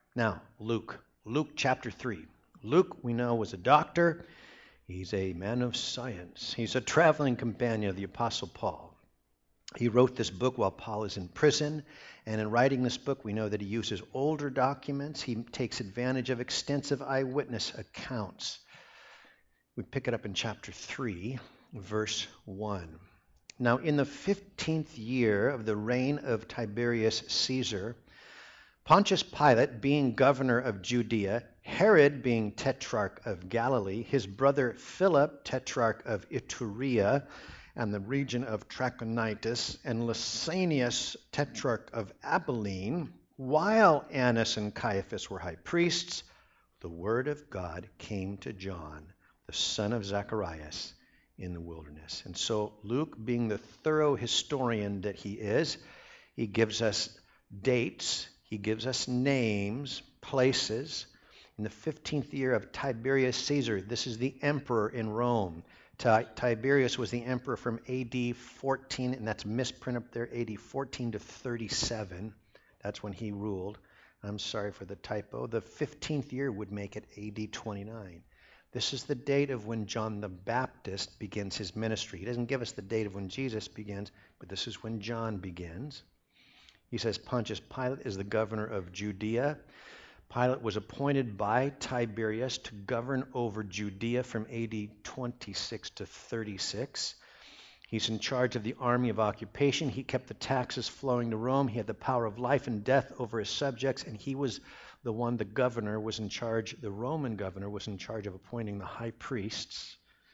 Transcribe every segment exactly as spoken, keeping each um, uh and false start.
Now, Luke. Luke chapter three. Luke, we know, was a doctor. He's a man of science. He's a traveling companion of the Apostle Paul. He wrote this book while Paul is in prison, and in writing this book, we know that he uses older documents. He takes advantage of extensive eyewitness accounts. We pick it up in chapter three, verse one. Now, in the fifteenth year of the reign of Tiberius Caesar, Pontius Pilate being governor of Judea, Herod being tetrarch of Galilee, his brother Philip, tetrarch of Iturea, and the region of Trachonitis, and Lysanias, tetrarch of Abilene, while Annas and Caiaphas were high priests, the word of God came to John, the son of Zacharias, in the wilderness. And so Luke, being the thorough historian that he is, he gives us dates, he gives us names, places. In the fifteenth year of Tiberius Caesar, this is the emperor in Rome. Tiberius was the emperor from A D fourteen, and that's misprint up there, A D fourteen to thirty-seven. That's when he ruled. I'm sorry for the typo. The fifteenth year would make it A D twenty-nine. This is the date of when John the Baptist begins his ministry. He doesn't give us the date of when Jesus begins, but this is when John begins. He says Pontius Pilate is the governor of Judea. Pilate was appointed by Tiberius to govern over Judea from A D twenty-six to thirty-six. He's in charge of the army of occupation. He kept the taxes flowing to Rome. He had the power of life and death over his subjects, and he was the one, the governor, was in charge, the Roman governor was in charge of appointing the high priests.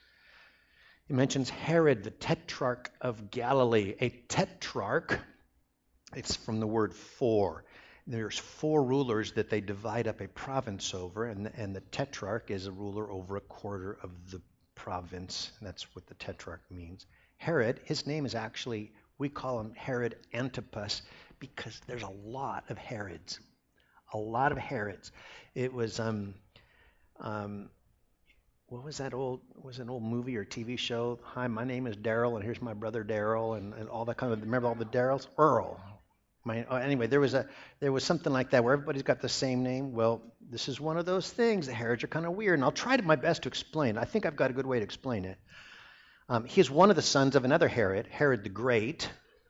He mentions Herod, the tetrarch of Galilee. A tetrarch, it's from the word four. There's four rulers that they divide up a province over, and, and the tetrarch is a ruler over a quarter of the province. And that's what the tetrarch means. Herod, his name is actually, we call him Herod Antipas because there's a lot of Herods. A lot of Herods. It was, um, um, what was that old, was it an old movie or T V show? Hi, my name is Daryl, and here's my brother Daryl, and, and all that kind of, remember all the Daryls? Earl. My, oh, anyway, there was a there was something like that where everybody's got the same name. Well, this is one of those things. The Herods are kind of weird, and I'll try to my best to explain. I think I've got a good way to explain it. Um, he is one of the sons of another Herod, Herod the Great.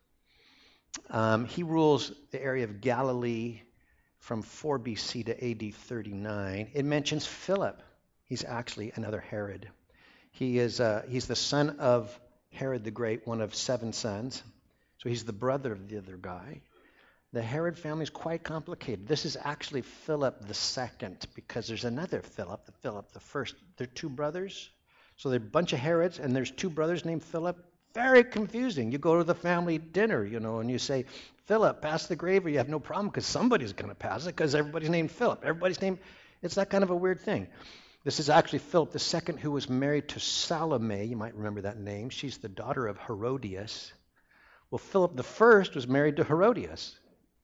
Um, he rules the area of Galilee from four B C to A D thirty-nine. It mentions Philip. He's actually another Herod. He is uh, he's the son of Herod the Great, one of seven sons. So he's the brother of the other guy. The Herod family is quite complicated. This is actually Philip the second, because there's another Philip, the Philip the first. They're two brothers. So there are a bunch of Herods, and there's two brothers named Philip. Very confusing. You go to the family dinner, you know, and you say, Philip, pass the gravy. You have no problem because somebody's going to pass it because everybody's named Philip. Everybody's named, it's that kind of a weird thing. This is actually Philip the second, who was married to Salome. You might remember that name. She's the daughter of Herodias. Well, Philip the first was married to Herodias.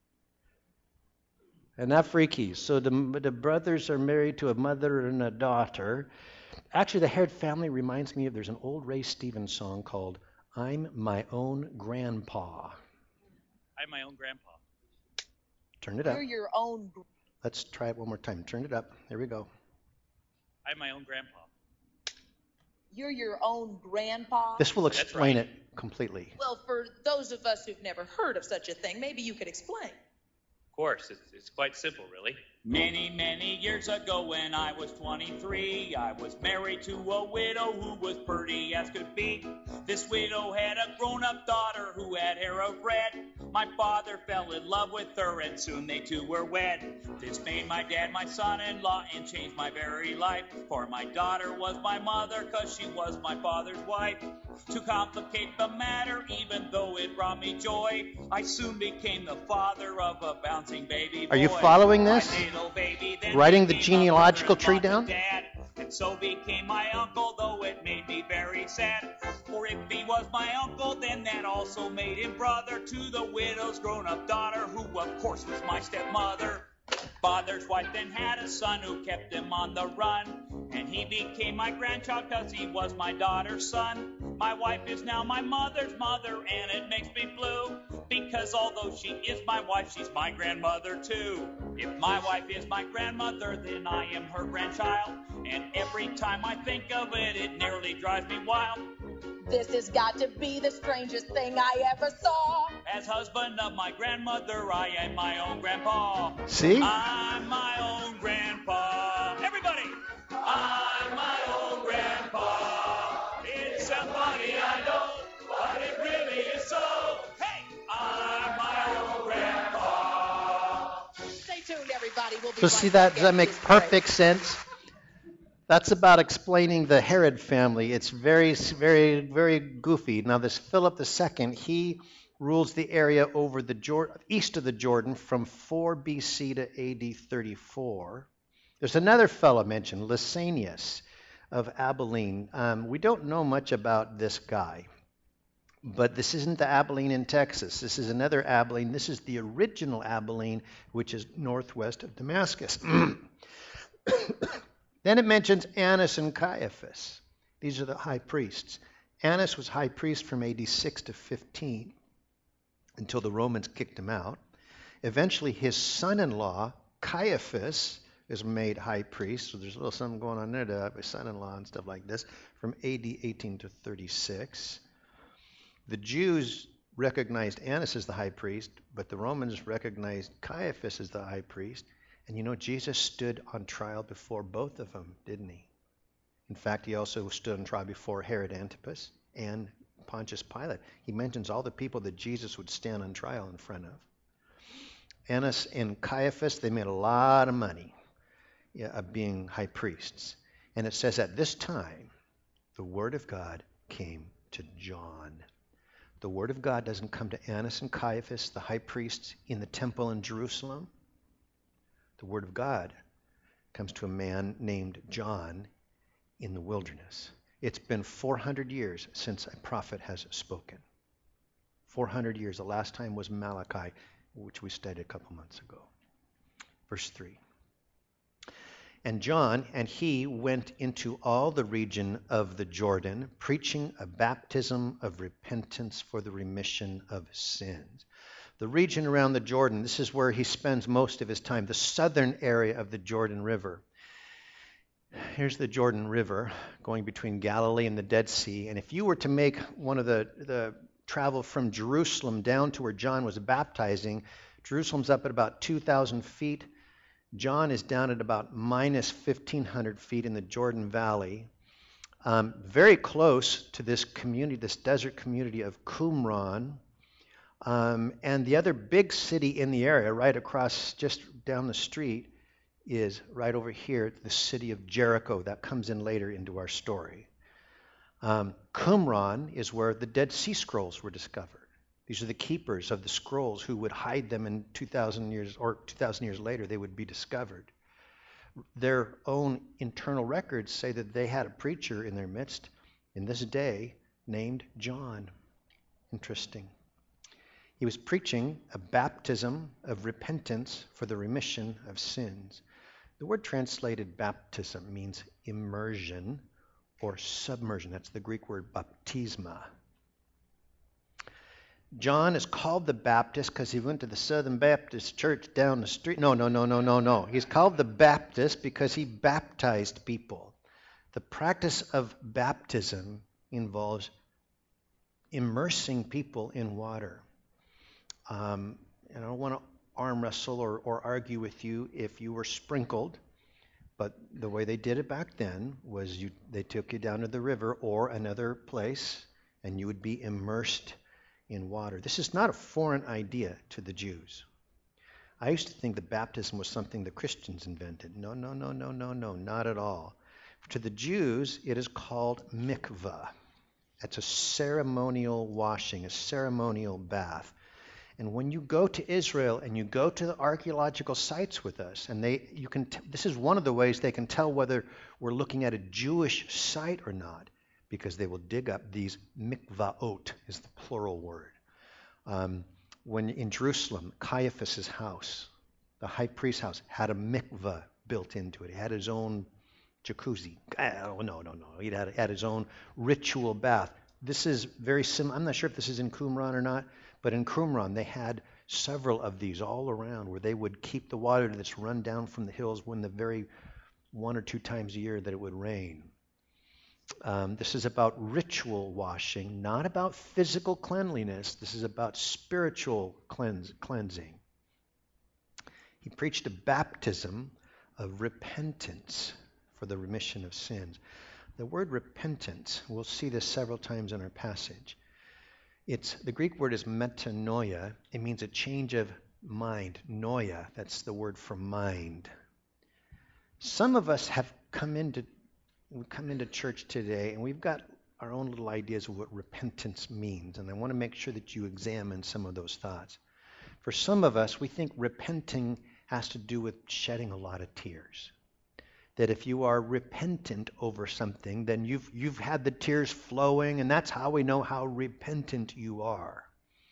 And that freaky. So the, the brothers are married to a mother and a daughter. Actually, the Herod family reminds me of, there's an old Ray Stevens song called I'm My Own Grandpa. I'm my own grandpa. Turn it up. You're your own. Let's try it one more time. Turn it up. There we go. I'm my own grandpa. You're your own grandpa? This will explain right. it completely. Well, for those of us who've never heard of such a thing, maybe you could explain. Of course, it's, it's quite simple, really. Many, many years ago when I was twenty-three, I was married to a widow who was pretty as could be. This widow had a grown-up daughter who had hair of red. My father fell in love with her and soon they two were wed. This made my dad my son-in-law and changed my very life. For my daughter was my mother cause she was my father's wife. To complicate the matter, even though it brought me joy, I soon became the father of a bouncing baby boy. Are you following this? Baby, Writing the genealogical tree down? Dad, and so became my uncle, though it made me very sad. For if he was my uncle, then that also made him brother to the widow's grown-up daughter, who of course was my stepmother. Father's wife then had a son who kept him on the run, and he became my grandchild cause he was my daughter's son. My wife is now my mother's mother, and it makes me blue, because although she is my wife, she's my grandmother too. If my wife is my grandmother, then I am her grandchild. And every time I think of it, it nearly drives me wild. This has got to be the strangest thing I ever saw. As husband of my grandmother, I am my own grandpa. See? I'm my own grandpa. Everybody! I'm my own grandpa. It's somebody I know, but it really is so. Hey! I'm my own grandpa. Stay tuned, everybody. We'll be So right see back that, does that after make this break. perfect sense? That's about explaining the Herod family. It's very, very, very goofy. Now this Philip the Second, he rules the area over the Jordan, east of the Jordan from four B C to A D thirty-four. There's another fellow mentioned, Lysanias of Abilene. Um, we don't know much about this guy, but this isn't the Abilene in Texas. This is another Abilene. This is the original Abilene, which is northwest of Damascus. Then it mentions Annas and Caiaphas. These are the high priests. Annas was high priest from A D six to fifteen until the Romans kicked him out. Eventually, his son-in-law, Caiaphas, is made high priest. So there's a little something going on there to have a son-in-law and stuff like this from A D eighteen to thirty-six. The Jews recognized Annas as the high priest, but the Romans recognized Caiaphas as the high priest. And you know, Jesus stood on trial before both of them, didn't he? In fact, he also stood on trial before Herod Antipas and Pontius Pilate. He mentions all the people that Jesus would stand on trial in front of. Annas and Caiaphas, they made a lot of money yeah, of being high priests. And it says at this time, the word of God came to John. The word of God doesn't come to Annas and Caiaphas, the high priests in the temple in Jerusalem. The word of God comes to a man named John in the wilderness. It's been four hundred years since a prophet has spoken. four hundred years. The last time was Malachi, which we studied a couple months ago. Verse three. And John and he went into all the region of the Jordan, preaching a baptism of repentance for the remission of sins. The region around the Jordan, this is where he spends most of his time, the southern area of the Jordan River. Here's the Jordan River going between Galilee and the Dead Sea. And if you were to make one of the, the travel from Jerusalem down to where John was baptizing, Jerusalem's up at about two thousand feet. John is down at about minus fifteen hundred feet in the Jordan Valley. Um, very close to this community, this desert community of Qumran. Um, and the other big city in the area, right across, just down the street, is right over here, the city of Jericho. That comes in later into our story. Um, Qumran is where the Dead Sea Scrolls were discovered. These are the keepers of the scrolls who would hide them in two thousand years, or two thousand years later, they would be discovered. Their own internal records say that they had a preacher in their midst in this day named John. Interesting. He was preaching a baptism of repentance for the remission of sins. The word translated baptism means immersion or submersion. That's the Greek word baptisma. John is called the Baptist because he went to the Southern Baptist Church down the street. No, no, no, no, no, no. He's called the Baptist because he baptized people. The practice of baptism involves immersing people in water. Um, and I don't want to arm wrestle or, or argue with you if you were sprinkled, but the way they did it back then was you they took you down to the river or another place, and you would be immersed in water. This is not a foreign idea to the Jews. I used to think that baptism was something the Christians invented. No, no, no, no, no, no, not at all. To the Jews, it is called mikvah. It's a ceremonial washing, a ceremonial bath. And when you go to Israel and you go to the archaeological sites with us, and they, you can, t- this is one of the ways they can tell whether we're looking at a Jewish site or not, because they will dig up these mikvaot, is the plural word. Um, when in Jerusalem, Caiaphas' house, the high priest's house, had a mikvah built into it. He had his own jacuzzi. Oh, no, no, no. He had, had his own ritual bath. This is very similar. I'm not sure if this is in Qumran or not, but in Qumran they had several of these all around where they would keep the water that's run down from the hills when the very one or two times a year that it would rain. Um, this is about ritual washing, not about physical cleanliness. This is about spiritual cleanse, cleansing. He preached a baptism of repentance for the remission of sins. The word repentance, we'll see this several times in our passage. It's the Greek word is metanoia. It means a change of mind. Noia, that's the word for mind. Some of us have come into we come into church today and we've got our own little ideas of what repentance means, and I want to make sure that you examine some of those thoughts. For some of us, we think repenting has to do with shedding a lot of tears. That if you are repentant over something, then you've you've had the tears flowing, and that's how we know how repentant you are.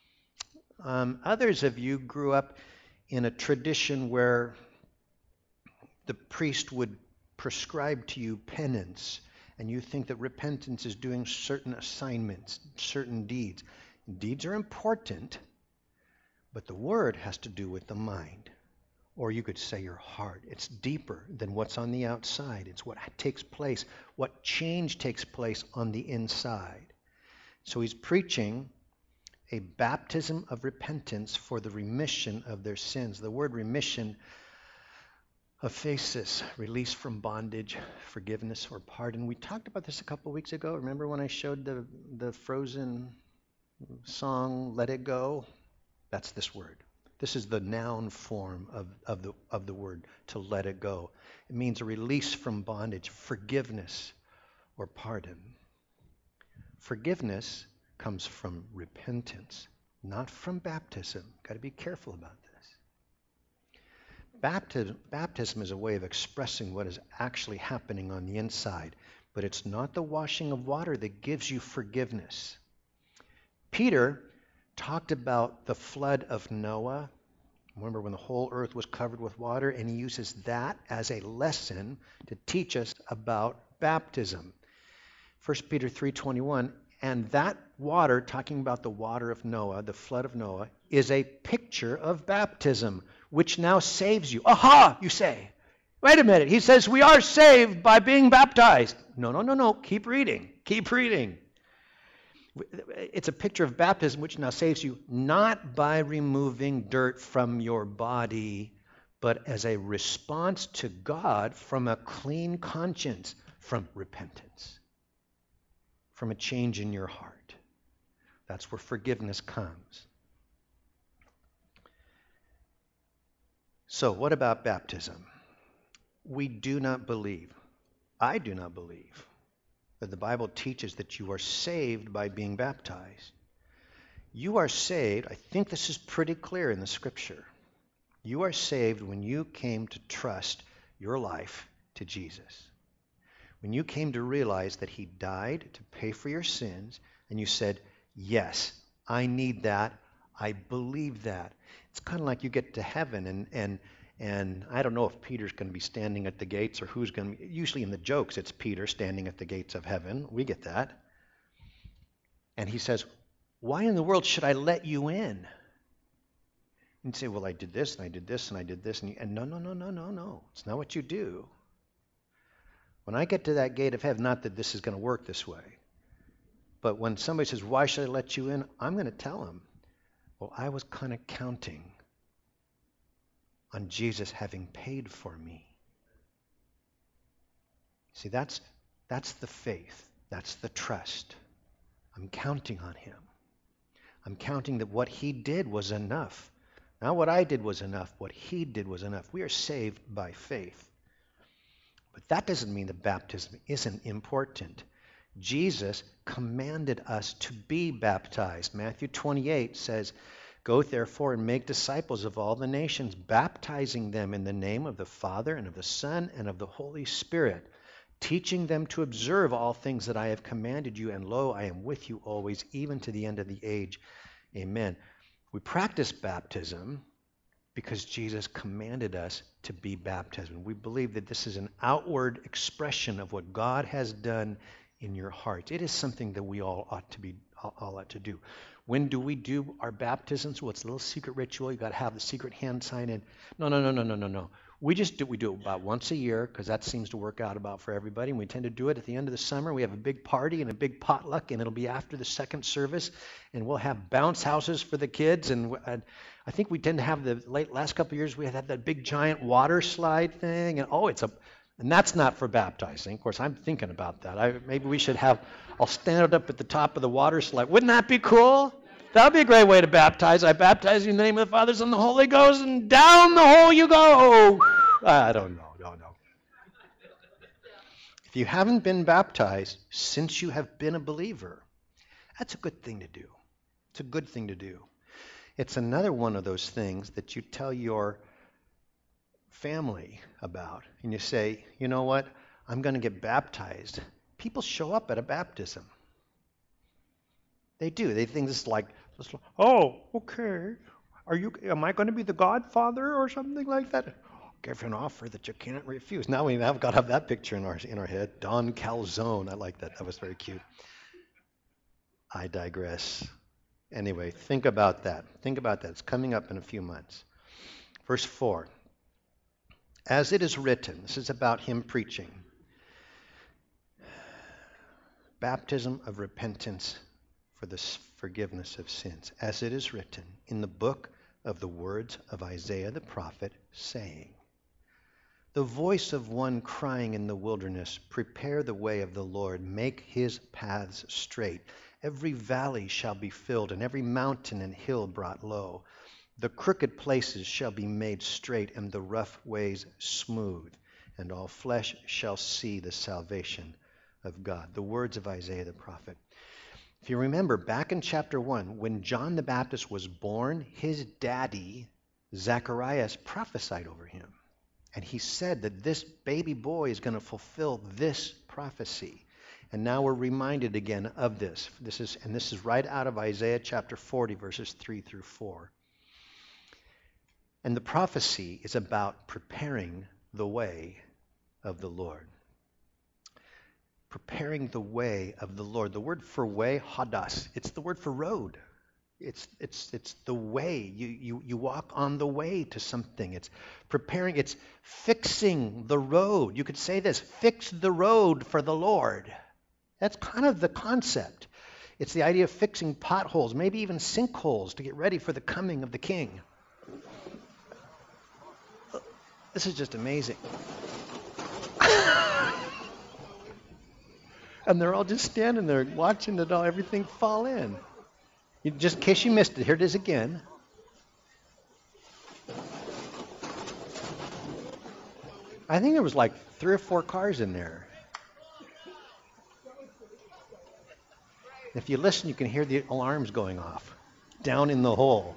Um, others of you grew up in a tradition where the priest would prescribe to you penance, and you think that repentance is doing certain assignments, certain deeds. Deeds are important, but the word has to do with the mind. Or you could say your heart. It's deeper than what's on the outside. It's what takes place, what change takes place on the inside. So he's preaching a baptism of repentance for the remission of their sins. The word remission, aphesis, release from bondage, forgiveness or pardon. We talked about this a couple weeks ago. Remember when I showed the, the Frozen song, Let It Go? That's this word. This is the noun form of, of, the, of the word, to let it go. It means a release from bondage, forgiveness or pardon. Forgiveness comes from repentance, not from baptism. Got to be careful about this. Baptism, baptism is a way of expressing what is actually happening on the inside, but it's not the washing of water that gives you forgiveness. Peter talked about the flood of Noah. Remember when the whole earth was covered with water, and he uses that as a lesson to teach us about baptism. First Peter three twenty-one, and that water, talking about the water of Noah, the flood of Noah, is a picture of baptism, which now saves you. Aha, you say. Wait a minute, he says we are saved by being baptized. No, no, no, no, keep reading, keep reading. It's a picture of baptism which now saves you, not by removing dirt from your body, but as a response to God from a clean conscience, from repentance, from a change in your heart. That's where forgiveness comes. So what about baptism? We do not believe, I do not believe, that the Bible teaches that you are saved by being baptized. You are saved, I think this is pretty clear in the scripture. You are saved when you came to trust your life to Jesus. When you came to realize that he died to pay for your sins, and you said, yes, I need that, I believe that. It's kind of like you get to heaven and and And I don't know if Peter's going to be standing at the gates or who's going to be. Usually in the jokes, it's Peter standing at the gates of heaven. We get that. And he says, why in the world should I let you in? And you say, well, I did this, and I did this, and I did this. And, you, and no, no, no, no, no, no. It's not what you do. When I get to that gate of heaven, not that this is going to work this way, but when somebody says, why should I let you in? I'm going to tell them, well, I was kind of counting on Jesus having paid for me. See, that's that's the faith. That's the trust. I'm counting on him. I'm counting that what he did was enough. Not what I did was enough. What he did was enough. We are saved by faith. But that doesn't mean that baptism isn't important. Jesus commanded us to be baptized. Matthew twenty-eight says, go therefore and make disciples of all the nations, baptizing them in the name of the Father and of the Son and of the Holy Spirit, teaching them to observe all things that I have commanded you, and lo, I am with you always, even to the end of the age. Amen. We practice baptism because Jesus commanded us to be baptized. We believe that this is an outward expression of what God has done in your heart. It is something that we all ought to be all, all that to do. When do we do our baptisms? Well, it's a little secret ritual. You got to have the secret hand sign in. No, no, no, no, no, no, no. We just do we do it about once a year because that seems to work out about for everybody. And we tend to do it at the end of the summer. We have a big party and a big potluck, and it'll be after the second service, and we'll have bounce houses for the kids. And, and I think we tend to have the late last couple of years we had that big giant water slide thing, and oh, it's a and that's not for baptizing. Of course, I'm thinking about that. I, maybe we should have. I'll stand it up at the top of the water slide. Wouldn't that be cool? That would be a great way to baptize. I baptize you in the name of the Father, Son, and the Holy Ghost, and down the hole you go. I don't know, don't know. If you haven't been baptized since you have been a believer, that's a good thing to do. It's a good thing to do. It's another one of those things that you tell your family about, and you say, you know what, I'm going to get baptized. People show up at a baptism. They do. They think this is like, oh, okay. Are you? Am I going to be the godfather or something like that? Give an offer that you can't refuse. Now we have got to have that picture in our in our head. Don Calzone. I like that. That was very cute. I digress. Anyway, think about that. Think about that. It's coming up in a few months. Verse four. As it is written, this is about him preaching. Baptism of repentance for the forgiveness of sins, as it is written in the book of the words of Isaiah the prophet, saying, the voice of one crying in the wilderness, prepare the way of the Lord, make his paths straight. Every valley shall be filled, and every mountain and hill brought low. The crooked places shall be made straight, and the rough ways smooth, and all flesh shall see the salvation of God. The words of Isaiah the prophet. If you remember, back in chapter one, when John the Baptist was born, his daddy, Zacharias, prophesied over him. And he said that this baby boy is going to fulfill this prophecy. And now we're reminded again of this. This is, and this is right out of Isaiah chapter forty, verses three through four. And the prophecy is about preparing the way of the Lord. Preparing the way of the Lord. The word for way, hadas, it's the word for road. It's it's it's the way. You you you walk on the way to something. It's preparing, it's fixing the road. You could say this, fix the road for the Lord. That's kind of the concept. It's the idea of fixing potholes, maybe even sinkholes to get ready for the coming of the King. This is just amazing. And they're all just standing there watching it all, everything fall in. You, just in case you missed it, here it is again. I think there was like three or four cars in there. If you listen, you can hear the alarms going off down in the hole.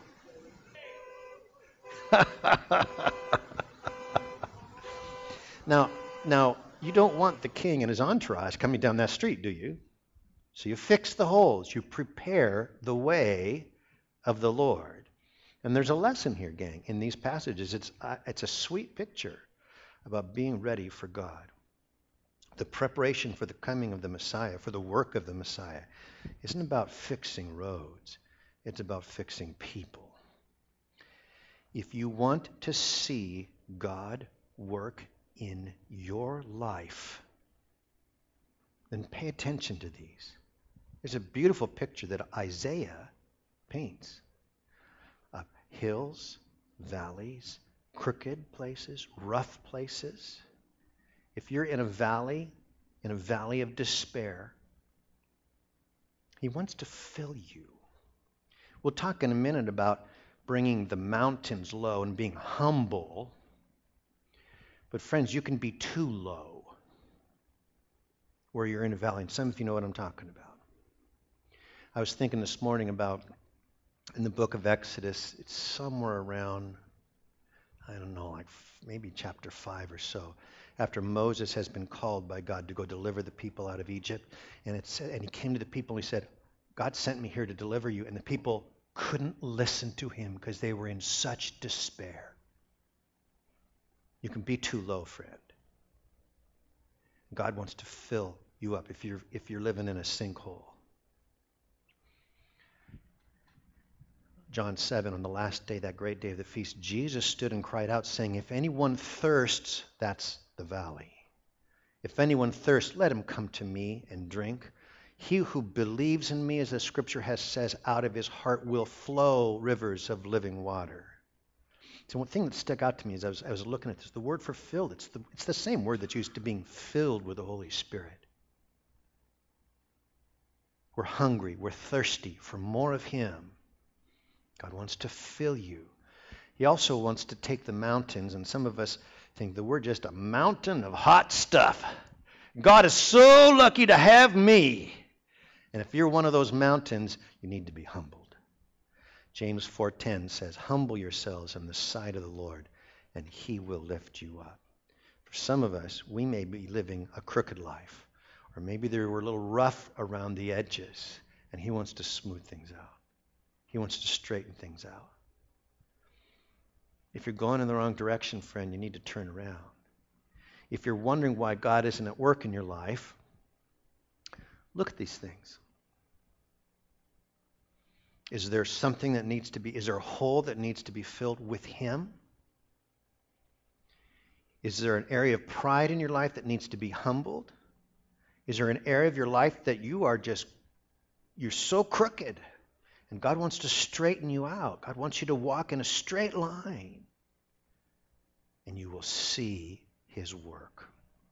now, now, you don't want the king and his entourage coming down that street, do you? So you fix the holes. You prepare the way of the Lord. And there's a lesson here, gang, in these passages. It's, uh, it's a sweet picture about being ready for God. The preparation for the coming of the Messiah, for the work of the Messiah, isn't about fixing roads. It's about fixing people. If you want to see God work in your life, then pay attention to these. There's a beautiful picture that Isaiah paints of hills, valleys, crooked places, rough places. If you're in a valley, in a valley of despair, he wants to fill you. We'll talk in a minute about bringing the mountains low and being humble. But friends, you can be too low where you're in a valley. And some of you know what I'm talking about. I was thinking this morning about in the book of Exodus, it's somewhere around, I don't know, like maybe chapter five or so, after Moses has been called by God to go deliver the people out of Egypt. And, it said, and he came to the people and he said, God sent me here to deliver you. And the people couldn't listen to him because they were in such despair. You can be too low, friend. God wants to fill you up if you're if you're living in a sinkhole. John seven, on the last day, that great day of the feast, Jesus stood and cried out, saying, if anyone thirsts, that's the valley. If anyone thirsts, let him come to me and drink. He who believes in me, as the scripture has says, out of his heart will flow rivers of living water. So one thing that stuck out to me as I was, I was looking at this, the word for filled, it's the, it's the same word that's used to being filled with the Holy Spirit. We're hungry, we're thirsty for more of Him. God wants to fill you. He also wants to take the mountains, and some of us think that we're just a mountain of hot stuff. God is so lucky to have me. And if you're one of those mountains, you need to be humbled. James four ten says, humble yourselves in the sight of the Lord, and He will lift you up. For some of us, we may be living a crooked life, or maybe they were a little rough around the edges, and He wants to smooth things out. He wants to straighten things out. If you're going in the wrong direction, friend, you need to turn around. If you're wondering why God isn't at work in your life, look at these things. Is there something that needs to be, is there a hole that needs to be filled with Him? Is there an area of pride in your life that needs to be humbled? Is there an area of your life that you are just, you're so crooked, and God wants to straighten you out? God wants you to walk in a straight line, and you will see His work.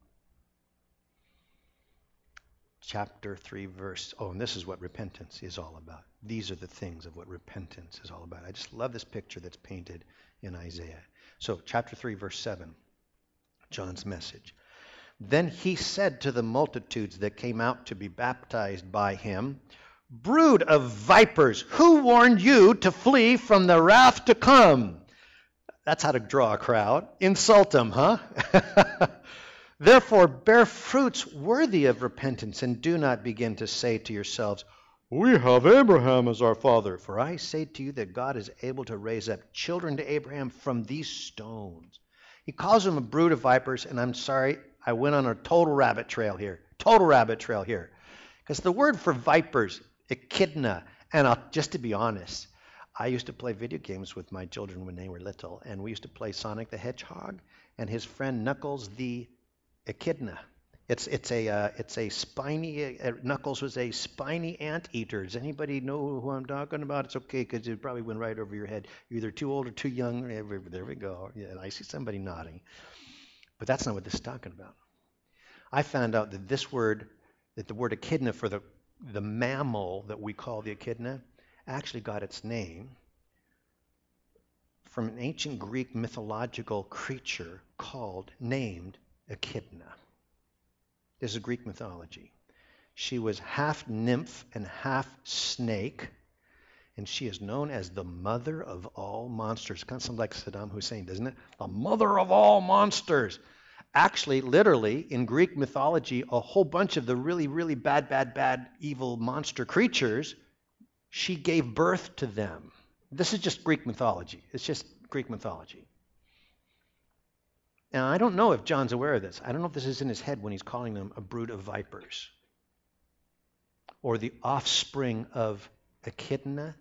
Chapter three, verse, oh, and this is what repentance is all about. These are the things of what repentance is all about. I just love this picture that's painted in Isaiah. So, chapter three, verse seven, John's message. Then He said to the multitudes that came out to be baptized by Him, brood of vipers, who warned you to flee from the wrath to come? That's how to draw a crowd. Insult them, huh? Therefore, bear fruits worthy of repentance, and do not begin to say to yourselves, we have Abraham as our father. For I say to you that God is able to raise up children to Abraham from these stones. He calls them a brood of vipers, and I'm sorry, I went on a total rabbit trail here. Total rabbit trail here. Because the word for vipers, echidna, and I'll, just to be honest, I used to play video games with my children when they were little, and we used to play Sonic the Hedgehog and his friend Knuckles the echidna. It's it's a uh, it's a spiny. Uh, Knuckles was a spiny anteater. Does anybody know who I'm talking about? It's okay because it probably went right over your head. You're either too old or too young. There we go. Yeah, I see somebody nodding. But that's not what this is talking about. I found out that this word, that the word echidna for the the mammal that we call the echidna, actually got its name from an ancient Greek mythological creature called, named Echidna. This is Greek mythology. She was half nymph and half snake, and she is known as the mother of all monsters. Kind of sounds like Saddam Hussein, doesn't it? The mother of all monsters. Actually, literally, in Greek mythology, a whole bunch of the really, really bad, bad, bad, evil monster creatures, she gave birth to them. This is just Greek mythology. It's just Greek mythology. Now, I don't know if John's aware of this. I don't know if this is in his head when he's calling them a brood of vipers or the offspring of Echidna.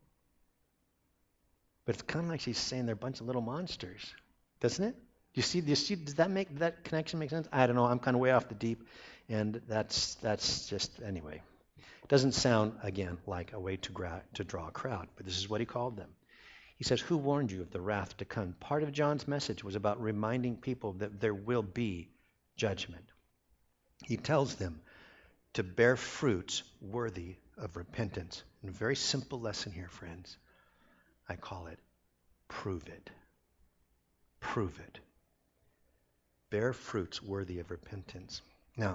But it's kind of like she's saying they're a bunch of little monsters, doesn't it? Do you see? Do you see? Does that make that connection make sense? I don't know. I'm kind of way off the deep, and that's that's just anyway. It doesn't sound again like a way to gra- to draw a crowd, but this is what he called them. He says, who warned you of the wrath to come? Part of John's message was about reminding people that there will be judgment. He tells them to bear fruits worthy of repentance. And a very simple lesson here, friends. I call it, prove it. Prove it. Bear fruits worthy of repentance. Now,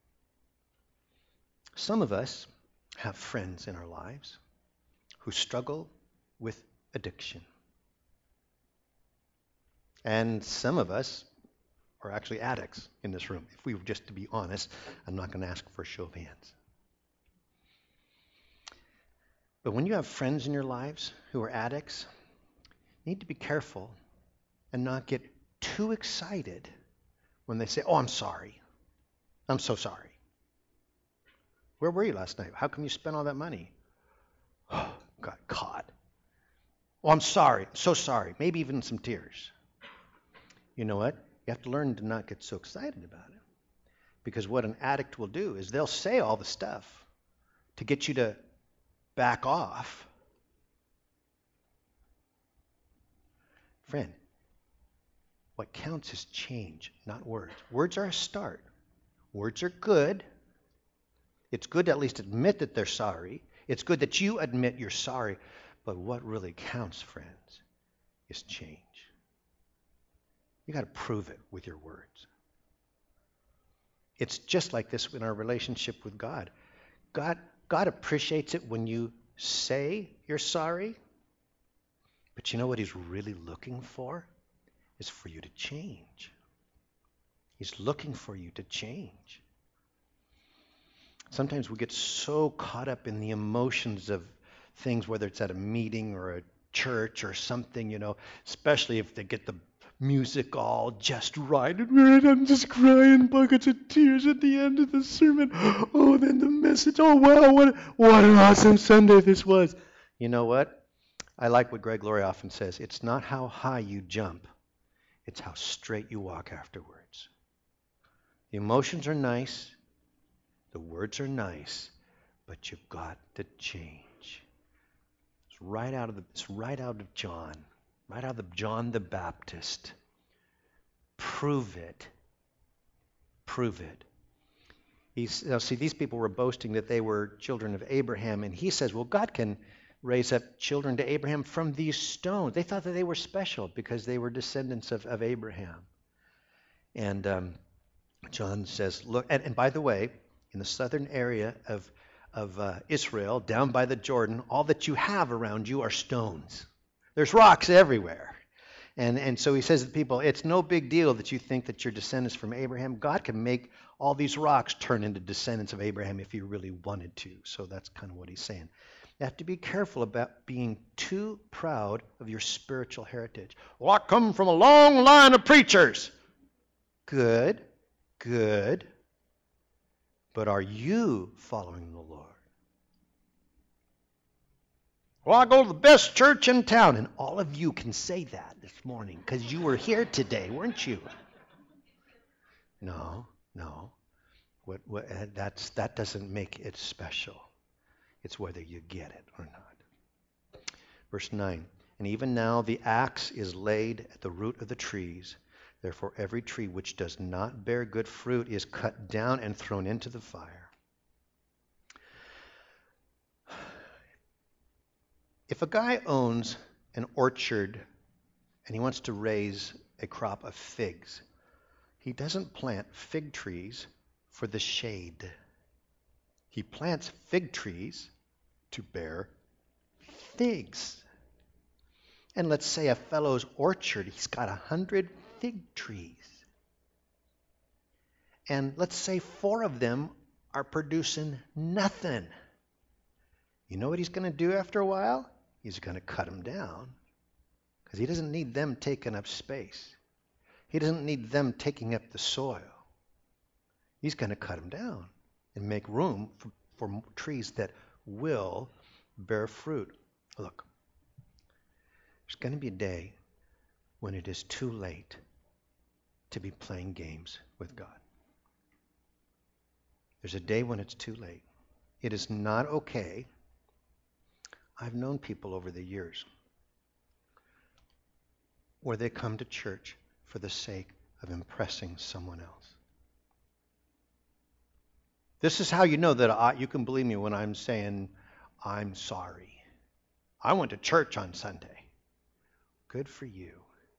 some of us have friends in our lives who struggle with addiction. And some of us are actually addicts in this room. If we were just to be honest, I'm not going to ask for a show of hands. But when you have friends in your lives who are addicts, you need to be careful and not get too excited when they say, oh, I'm sorry. I'm so sorry. Where were you last night? How come you spent all that money? Oh, got caught. Oh, I'm sorry. I'm so sorry. Maybe even some tears. You know what? You have to learn to not get so excited about it. Because what an addict will do is they'll say all the stuff to get you to back off. Friend, what counts is change, not words. Words are a start. Words are good. It's good to at least admit that they're sorry. It's good that you admit you're sorry. But what really counts, friends, is change. You got to prove it with your words. It's just like this in our relationship with God. God, God appreciates it when you say you're sorry. But you know what he's really looking for? Is for you to change. He's looking for you to change. Sometimes we get so caught up in the emotions of things, whether it's at a meeting or a church or something, you know, especially if they get the music all just right. And I'm just crying buckets of tears at the end of the sermon. Oh, then the message. Oh, wow, what, what an awesome Sunday this was. You know what? I like what Greg Laurie often says. It's not how high you jump. It's how straight you walk afterwards. The emotions are nice. The words are nice. But you've got to change. It's right out of the, it's right out of John. Right out of John the Baptist. Prove it. Prove it. He's, now see, these people were boasting that they were children of Abraham, and he says, well, God can raise up children to Abraham from these stones. They thought that they were special because they were descendants of, of Abraham. And um, John says, look, and, and by the way, in the southern area of, of uh, Israel, down by the Jordan, all that you have around you are stones. There's rocks everywhere. And, and so he says to people, it's no big deal that you think that you're descendants from Abraham. God can make all these rocks turn into descendants of Abraham if he really wanted to. So that's kind of what he's saying. You have to be careful about being too proud of your spiritual heritage. Well, I come from a long line of preachers. Good, good. But are you following the Lord? Well, I go to the best church in town. And all of you can say that this morning because you were here today, weren't you? No, no. What, what, that's, that doesn't make it special. It's whether you get it or not. Verse nine, and even now the axe is laid at the root of the trees. Therefore every tree which does not bear good fruit is cut down and thrown into the fire. If a guy owns an orchard and he wants to raise a crop of figs, he doesn't plant fig trees for the shade. He plants fig trees to bear figs. And let's say a fellow's orchard, he's got a hundred fig trees. And let's say four of them are producing nothing. You know what he's going to do after a while? He's going to cut them down because he doesn't need them taking up space. He doesn't need them taking up the soil. He's going to cut them down and make room for, for trees that will bear fruit. Look, there's going to be a day when it is too late to be playing games with God. There's a day when it's too late. It is not okay. I've known people over the years where they come to church for the sake of impressing someone else. This is how you know that I, you can believe me when I'm saying, I'm sorry. I went to church on Sunday. Good for you.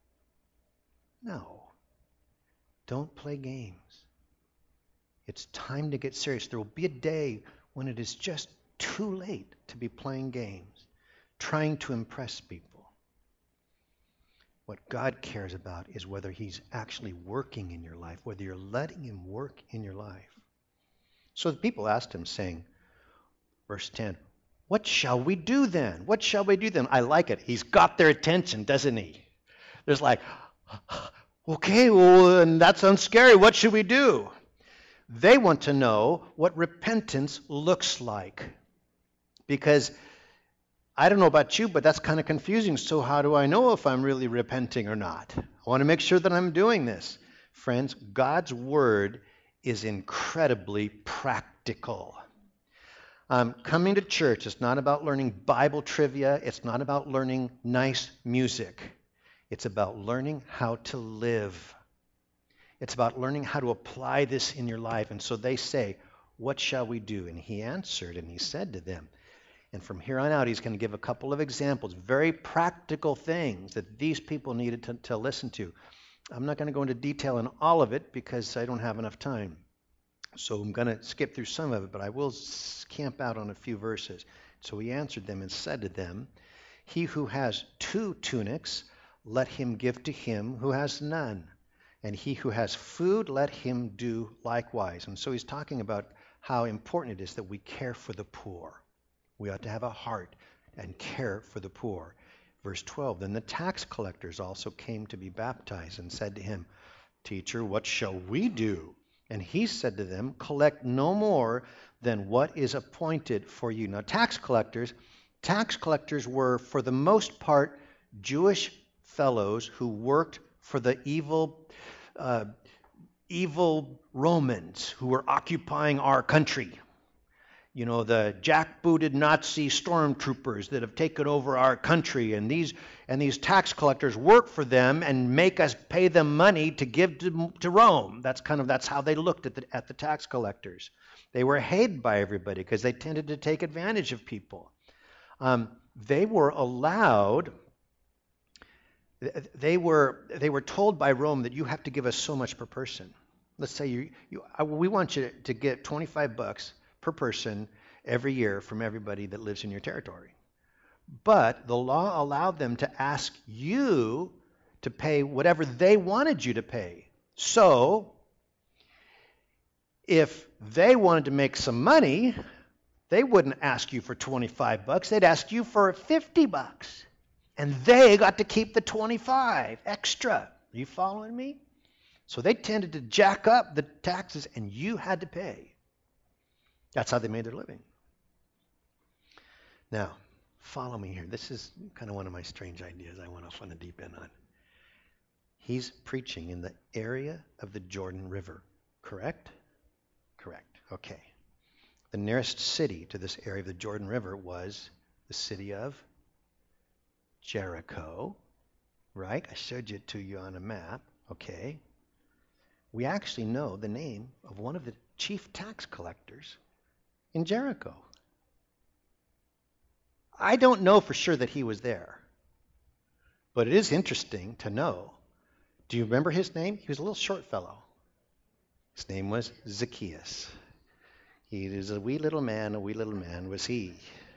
No. Don't play games. It's time to get serious. There will be a day when it is just too late to be playing games, trying to impress people. What God cares about is whether he's actually working in your life, whether you're letting him work in your life. So the people asked him, saying, verse ten, what shall we do then? What shall we do then? I like it. He's got their attention, doesn't he? There's like, okay, well, and that sounds scary. What should we do? They want to know what repentance looks like. Because I don't know about you, but that's kind of confusing. So how do I know if I'm really repenting or not? I want to make sure that I'm doing this. Friends, God's word is incredibly practical. Um, coming to church is not about learning Bible trivia. It's not about learning nice music. It's about learning how to live. It's about learning how to apply this in your life. And so they say, what shall we do? And he answered and he said to them, and from here on out, he's going to give a couple of examples, very practical things that these people needed to, to listen to. I'm not going to go into detail on all of it because I don't have enough time. So I'm going to skip through some of it, but I will camp out on a few verses. So he answered them and said to them, he who has two tunics, let him give to him who has none. And he who has food, let him do likewise. And so he's talking about how important it is that we care for the poor. We ought to have a heart and care for the poor. Verse twelve, then the tax collectors also came to be baptized and said to him, Teacher, what shall we do? And he said to them, collect no more than what is appointed for you. Now, tax collectors, tax collectors were, for the most part, Jewish fellows who worked for the evil, uh, evil Romans who were occupying our country. You know, the jackbooted Nazi stormtroopers that have taken over our country, and these and these tax collectors work for them and make us pay them money to give to, to Rome. That's kind of that's how they looked at the at the tax collectors. They were hated by everybody because they tended to take advantage of people. Um, they were allowed. They were they were told by Rome that you have to give us so much per person. Let's say you you we want you to get twenty-five bucks per person every year from everybody that lives in your territory. But the law allowed them to ask you to pay whatever they wanted you to pay. So, if they wanted to make some money, they wouldn't ask you for twenty-five bucks. They'd ask you for fifty bucks. And they got to keep the twenty-five extra. Are you following me? So they tended to jack up the taxes and you had to pay. That's how they made their living. Now, follow me here. This is kind of one of my strange ideas I want to want to deep in on. He's preaching in the area of the Jordan River, correct? Correct. Okay. The nearest city to this area of the Jordan River was the city of Jericho, right? I showed it to you on a map. Okay. We actually know the name of one of the chief tax collectors in Jericho. I don't know for sure that he was there, but it is interesting to know. Do you remember his name? He was a little short fellow. His name was Zacchaeus. He was a wee little man, a wee little man was he.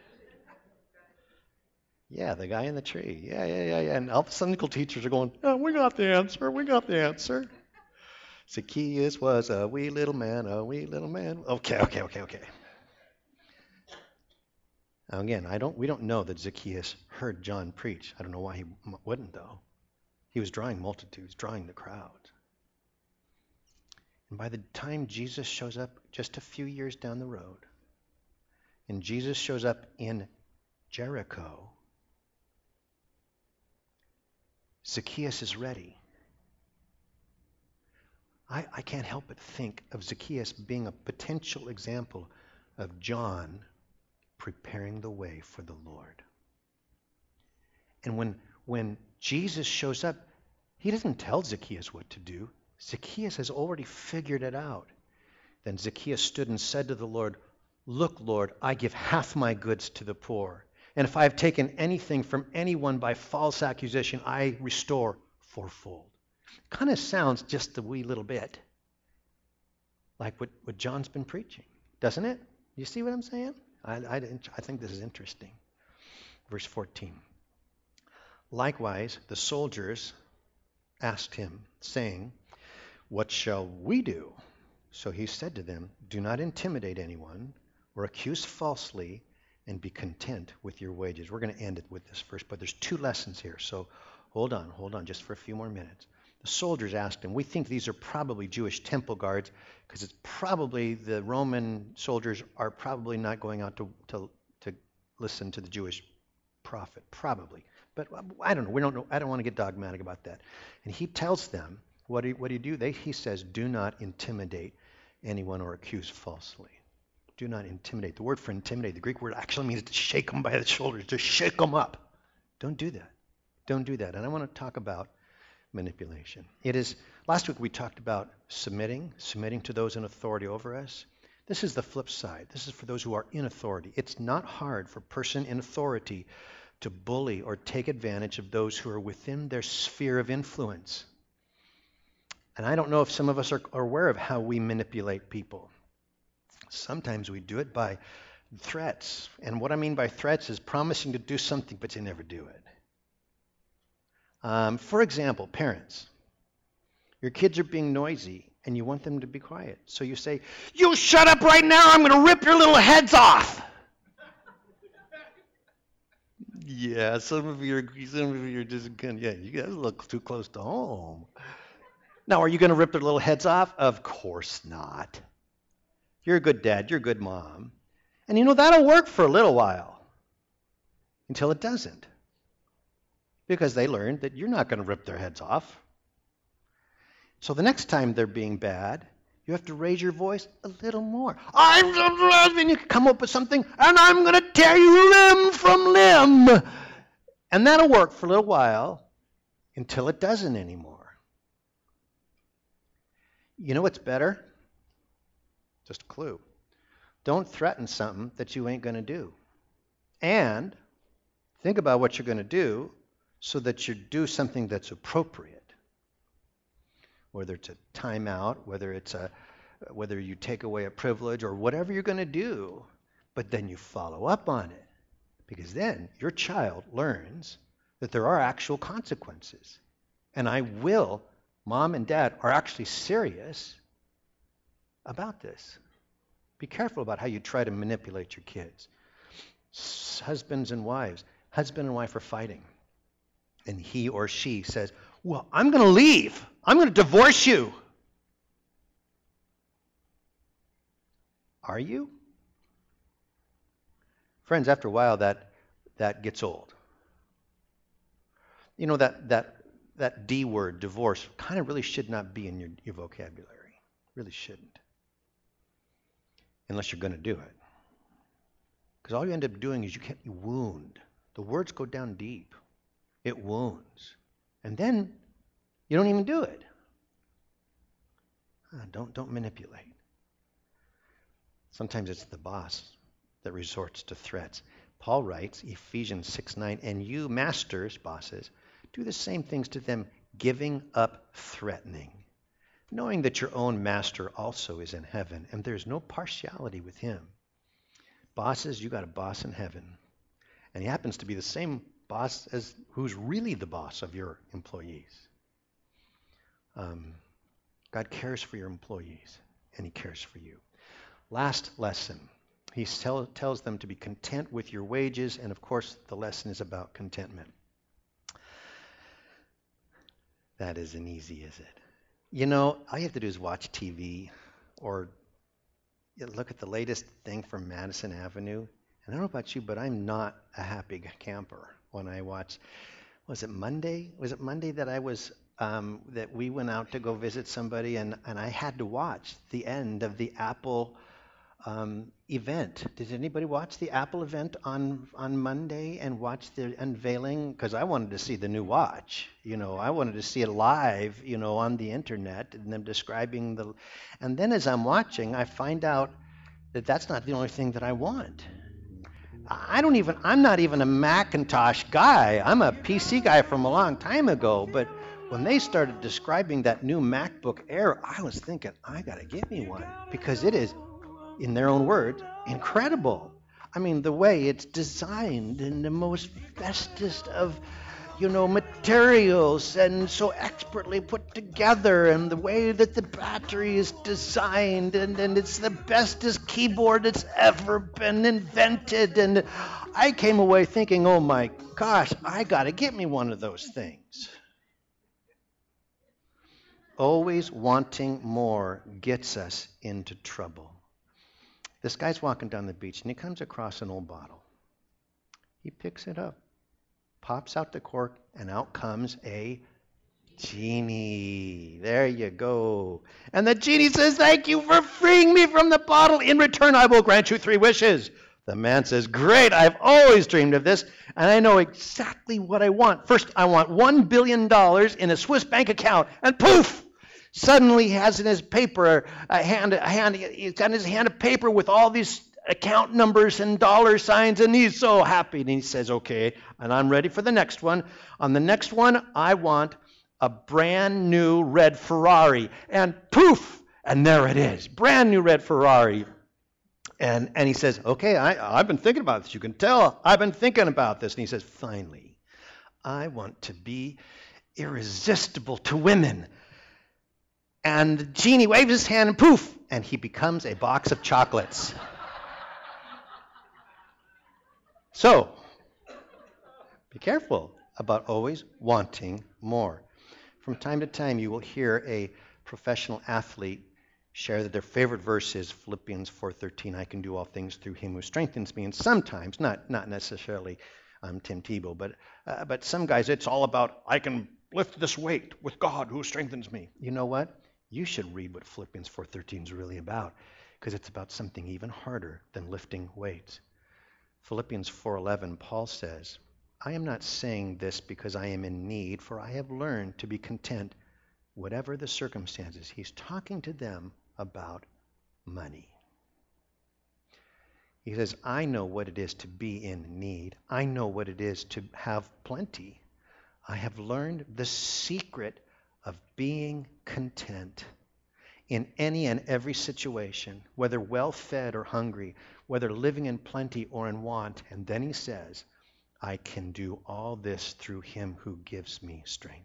Yeah, the guy in the tree. Yeah, yeah, yeah, yeah. And all the Sunday school teachers are going, oh, we got the answer, we got the answer. Zacchaeus was a wee little man, a wee little man. Okay, okay, okay, okay. Now again, I don't. We don't know that Zacchaeus heard John preach. I don't know why he wouldn't, though. He was drawing multitudes, drawing the crowds. And by the time Jesus shows up just a few years down the road, and Jesus shows up in Jericho, Zacchaeus is ready. I, I can't help but think of Zacchaeus being a potential example of John preparing the way for the Lord. And when, when Jesus shows up, he doesn't tell Zacchaeus what to do. Zacchaeus has already figured it out. Then Zacchaeus stood and said to the Lord, look, Lord, I give half my goods to the poor. And if I have taken anything from anyone by false accusation, I restore fourfold. Kind of sounds just a wee little bit like what, what John's been preaching, doesn't it? You see what I'm saying? I, I, I think this is interesting. Verse fourteen. Likewise, the soldiers asked him, saying, what shall we do? So he said to them, do not intimidate anyone or accuse falsely, and be content with your wages. We're going to end it with this first, but there's two lessons here. So hold on, hold on just for a few more minutes. The soldiers asked him, we think these are probably Jewish temple guards, because it's probably the Roman soldiers are probably not going out to, to, to listen to the Jewish prophet, probably. But I don't know. We don't know. I don't want to get dogmatic about that. And he tells them, what do you, what do, you do? They, he says, do not intimidate anyone or accuse falsely. Do not intimidate. The word for intimidate, the Greek word actually means to shake them by the shoulders, to shake them up. Don't do that. Don't do that. And I want to talk about manipulation. It is, last week we talked about submitting, submitting to those in authority over us. This is the flip side. This is for those who are in authority. It's not hard for a person in authority to bully or take advantage of those who are within their sphere of influence. And I don't know if some of us are, are aware of how we manipulate people. Sometimes we do it by threats. And what I mean by threats is promising to do something, but you never do it. Um, for example, parents, your kids are being noisy and you want them to be quiet. So you say, you shut up right now, I'm going to rip your little heads off. Yeah, some of you are, some of you are just, yeah, you guys look too close to home. Now, are you going to rip their little heads off? Of course not. You're a good dad, you're a good mom. And you know, that'll work for a little while until it doesn't. Because they learned that you're not going to rip their heads off. So the next time they're being bad, you have to raise your voice a little more. I'm so and you come up with something, and I'm going to tear you limb from limb. And that'll work for a little while until it doesn't anymore. You know what's better? Just a clue. Don't threaten something that you ain't going to do. And think about what you're going to do so that you do something that's appropriate. Whether it's a timeout, whether it's a, whether you take away a privilege or whatever you're going to do, but then you follow up on it. Because then your child learns that there are actual consequences. And I will, mom and dad are actually serious about this. Be careful about how you try to manipulate your kids. Husbands and wives, husband and wife are fighting. And he or she says, well, I'm going to leave. I'm going to divorce you. Are you? Friends, after a while, that, that gets old. You know, that, that, that D word, divorce, kind of really should not be in your, your vocabulary. Really shouldn't. Unless you're going to do it. Because all you end up doing is you can't you wound. The words go down deep. It wounds. And then you don't even do it. Uh, don't, don't manipulate. Sometimes it's the boss that resorts to threats. Paul writes, Ephesians six nine, and you masters, bosses, do the same things to them, giving up threatening, knowing that your own master also is in heaven, and there's no partiality with him. Bosses, you got a boss in heaven. And he happens to be the same boss as who's really the boss of your employees. Um, God cares for your employees, and he cares for you. Last lesson. He tell, tells them to be content with your wages, and of course, the lesson is about contentment. That isn't easy, is it? You know, all you have to do is watch T V or look at the latest thing from Madison Avenue. And I don't know about you, but I'm not a happy camper when I watch. Was it Monday? Was it Monday that I was um, that we went out to go visit somebody, and, and I had to watch the end of the Apple um, event. Did anybody watch the Apple event on on Monday and watch the unveiling? Because I wanted to see the new watch. You know, I wanted to see it live. You know, on the internet, and them describing the. And then as I'm watching, I find out that that's not the only thing that I want. I don't even. I'm not even a Macintosh guy. I'm a P C guy from a long time ago. But when they started describing that new MacBook Air, I was thinking, I gotta get me one because it is, in their own words, incredible. I mean, the way it's designed in the most bestest of, you know, materials and so expertly put together, and the way that the battery is designed, and, and it's the bestest keyboard that's ever been invented. And I came away thinking, oh my gosh, I got to get me one of those things. Always wanting more gets us into trouble. This guy's walking down the beach, and he comes across an old bottle. He picks it up. pops out the cork, and out comes a genie. There you go. And the genie says, thank you for freeing me from the bottle. In return, I will grant you three wishes. The man says, great, I've always dreamed of this, and I know exactly what I want. First, I want one billion dollars in a Swiss bank account, and poof! Suddenly he has in his paper, a hand, a hand, he's got in his hand a paper with all these account numbers and dollar signs, and he's so happy. And he says, okay, and I'm ready for the next one. On the next one, I want a brand new red Ferrari. And poof! And there it is, brand new red Ferrari. And, and he says, okay, I, I've been thinking about this. You can tell I've been thinking about this. And he says, finally, I want to be irresistible to women. And the genie waves his hand and poof, and he becomes a box of chocolates. So, be careful about always wanting more. From time to time, you will hear a professional athlete share that their favorite verse is Philippians four thirteen, I can do all things through him who strengthens me. And sometimes, not, not necessarily um, Tim Tebow, but, uh, but some guys, it's all about, I can lift this weight with God who strengthens me. You know what? You should read what Philippians four thirteen is really about, because it's about something even harder than lifting weights. Philippians four eleven, Paul says, I am not saying this because I am in need, for I have learned to be content, whatever the circumstances. He's talking to them about money. He says, I know what it is to be in need. I know what it is to have plenty. I have learned the secret of being content in any and every situation, whether well-fed or hungry, whether living in plenty or in want. And then he says, I can do all this through him who gives me strength.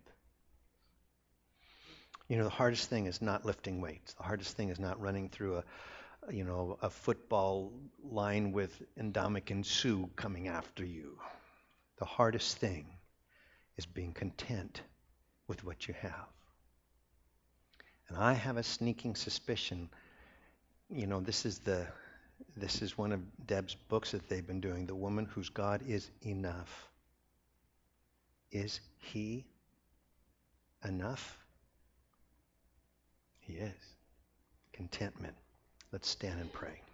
You know, the hardest thing is not lifting weights. The hardest thing is not running through a, you know, a football line with Ndamukong Suh coming after you. The hardest thing is being content with what you have. And I have a sneaking suspicion, you know, this is the this is one of Deb's books that they've been doing, The Woman Whose God Is Enough. Is he enough? He is. Contentment. Let's stand and pray.